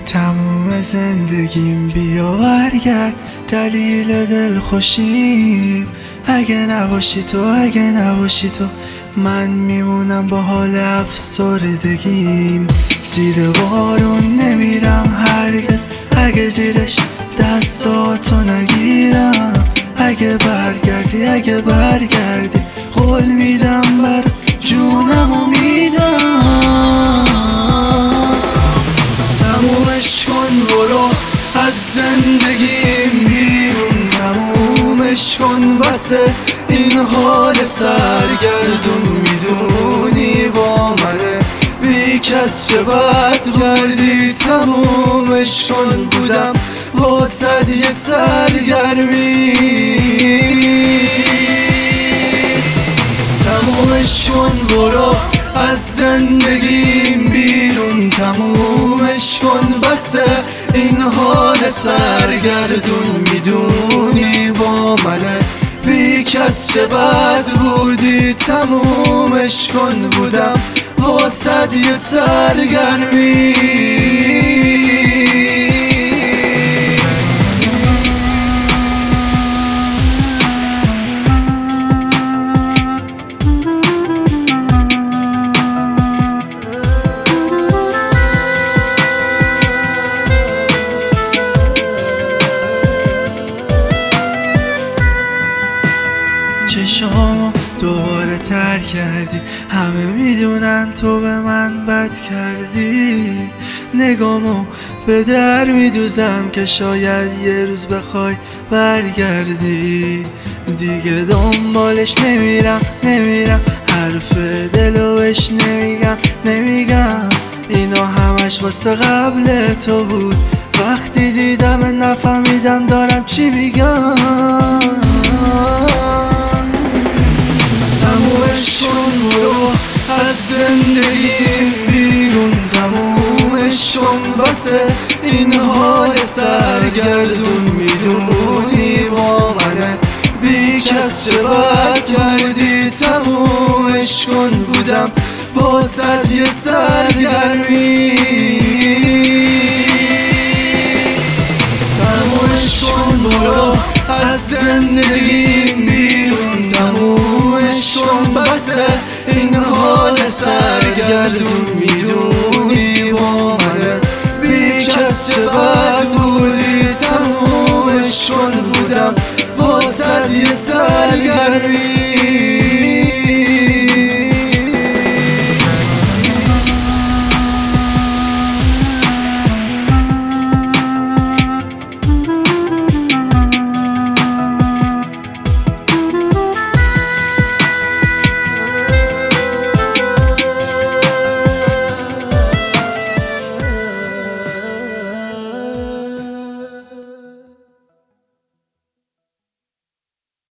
تموم زندگیم بیا برگرد دلیل دلخوشیم. اگه نباشی تو من میمونم با حال افسردگیم. زیر بارون نمیرم هرگز اگه زیرش دستاتو نگیرم. اگه برگردی قول میدم بر جونمو میدم. تمومش کن برو از زندگیم بیرون، تمومش کن واسه این حال سرگردون. میدونی با منه بی کس چه بد کردی. تمومش کن بودم واسد یه سرگرمی. تمومش کن برو از زندگیم بیرون، تمومش کن واسه این حال سرگردون. میدونی با منه بی کس چه بد بودی. تمومش کن بودم واسد یه سرگرمی. چشامو دوباره تر کردی، همه میدونن تو به من بد کردی. نگامو به در میدوزم که شاید یه روز بخوای برگردی. دیگه دنبالش نمیرم حرف دلو بهش نمیگم. اینا همش واسه قبل تو بود، وقتی دیدم نفهمیدم دارم چی میگم. تمومش کن برو از زندگیم بیرون، تمومش کن واسه این حال سرگردون. میدونی با منه بی کس چه بد کردی. تمومش کن بودم واسد یه سرگرمی. تمومش کن برو از زندگیم بیرون، تمومش کن واسه این حال سرگردون. میدونی با منه بی کس چه بد بودی. تمومش کن بودم واسد یه سرگرمی.